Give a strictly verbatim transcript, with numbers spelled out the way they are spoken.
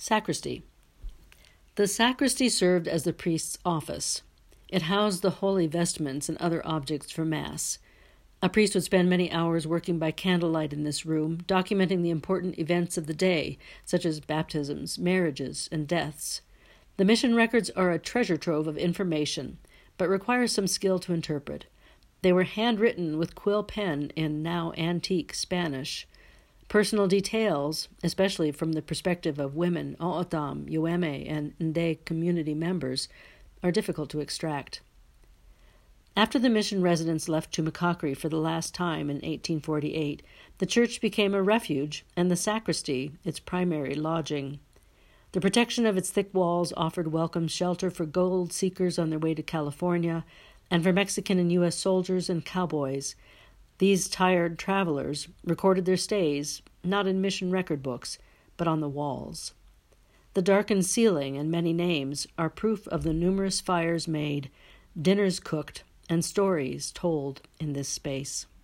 Sacristy. The sacristy served as the priest's office. It housed the holy vestments and other objects for Mass. A priest would spend many hours working by candlelight in this room, documenting the important events of the day, such as baptisms, marriages, and deaths. The mission records are a treasure trove of information, but require some skill to interpret. They were handwritten with quill pen in now antique Spanish. Personal details, especially from the perspective of women, O'odham, Ueme, and Nde community members, are difficult to extract. After the mission residents left Tumacacri for the last time in eighteen forty-eight, the church became a refuge and the sacristy its primary lodging. The protection of its thick walls offered welcome shelter for gold seekers on their way to California and for Mexican and U S soldiers and cowboys. These tired travelers recorded their stays, not in mission record books, but on the walls. The darkened ceiling and many names are proof of the numerous fires made, dinners cooked, and stories told in this space.